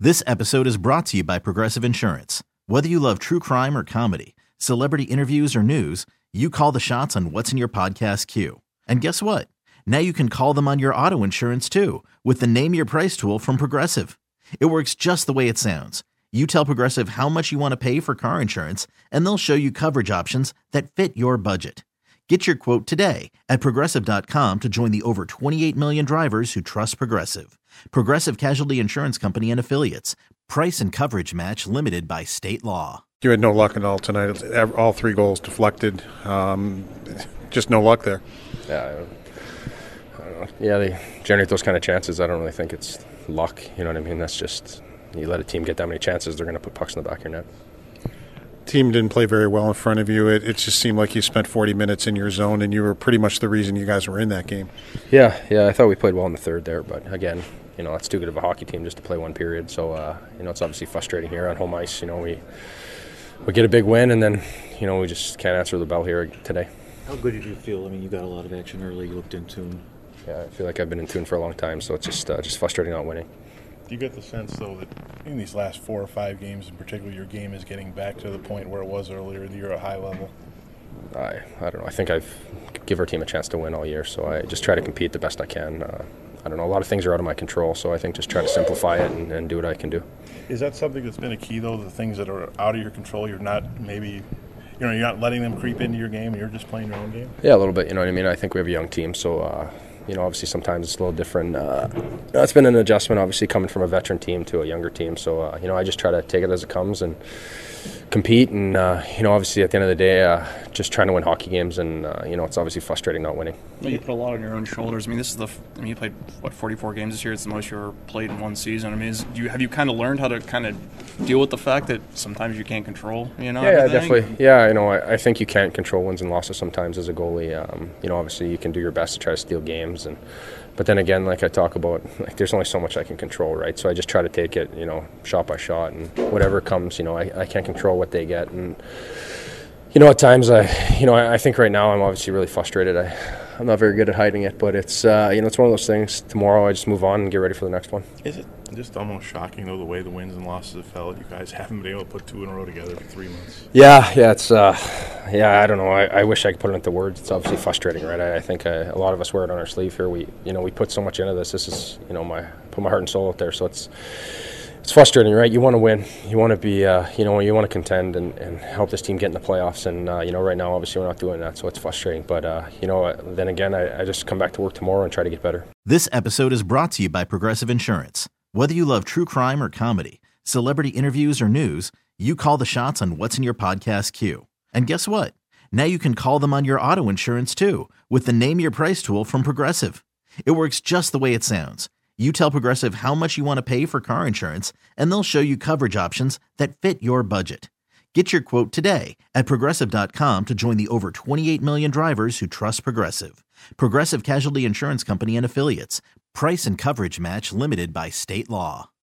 This episode is brought to you by Progressive Insurance. Whether you love true crime or comedy, celebrity interviews or news, you call the shots on what's in your podcast queue. And guess what? Now you can call them on your auto insurance too with the Name Your Price tool from Progressive. It works just the way it sounds. You tell Progressive how much you want to pay for car insurance, and they'll show you coverage options that fit your budget. Get your quote today at Progressive.com to join the over 28 million drivers who trust Progressive. Progressive Casualty Insurance Company and Affiliates. Price and coverage match limited by state law. You had no luck at all tonight. All 3 goals deflected. Just no luck there. Yeah, I don't know. Yeah, they generate those kind of chances. I don't really think it's luck. You know what I mean? That's just, you let a team get that many chances, they're going to put pucks in the back of your net. Team didn't play very well in front of you. It just seemed like you spent 40 minutes in your zone, and you were pretty much the reason you guys were in that game. Yeah, I thought we played well in the third there, but again, it's too good of a hockey team just to play one period. So, it's obviously frustrating here on home ice. We get a big win, and then, we just can't answer the bell here today. How good did you feel? I mean, you got a lot of action early. You looked in tune. Yeah, I feel like I've been in tune for a long time, so it's just frustrating not winning. Do you get the sense, though, that in these last 4 or 5 games in particular, your game is getting back to the point where it was earlier in the year at a high level? I don't know. I think I've give our team a chance to win all year, so I just try to compete the best I can. I don't know. A lot of things are out of my control, so I think just try to simplify it and do what I can do. Is that something that's been a key, though, the things that are out of your control, you're not maybe – you're not letting them creep into your game, you're just playing your own game? Yeah, a little bit. You know what I mean? I think we have a young team, so obviously sometimes it's a little different. It's been an adjustment, obviously, coming from a veteran team to a younger team. So, I just try to take it as it comes and compete. And, obviously at the end of the day, just trying to win hockey games. And, it's obviously frustrating not winning. You put a lot on your own shoulders. I mean, you played, 44 games this year? It's the most you ever played in one season. I mean, have you kind of learned how to kind of deal with the fact that sometimes you can't control, Yeah, definitely. Yeah, I think you can't control wins and losses sometimes as a goalie. Obviously you can do your best to try to steal games. But then again, like I talk about, there's only so much I can control, right? So I just try to take it, shot by shot, and whatever comes, I can't control what they get. And, at times I think right now I'm obviously really frustrated. I'm not very good at hiding it, but it's, it's one of those things. Tomorrow I just move on and get ready for the next one. Is it just almost shocking, though, the way the wins and losses have felt? You guys haven't been able to put 2 in a row together for 3 months. Yeah, it's, I don't know. I wish I could put it into words. It's obviously frustrating, right? I think a lot of us wear it on our sleeve here. We put so much into this. This is, put my heart and soul out there. So it's frustrating, right? You want to win. You want to be, you want to contend and help this team get in the playoffs. And, right now, obviously, we're not doing that, so it's frustrating. But, then again, I just come back to work tomorrow and try to get better. This episode is brought to you by Progressive Insurance. Whether you love true crime or comedy, celebrity interviews or news, you call the shots on what's in your podcast queue. And guess what? Now you can call them on your auto insurance too with the Name Your Price tool from Progressive. It works just the way it sounds. You tell Progressive how much you want to pay for car insurance, and they'll show you coverage options that fit your budget. Get your quote today at Progressive.com to join the over 28 million drivers who trust Progressive. Progressive Casualty Insurance Company and Affiliates. Price and coverage match limited by state law.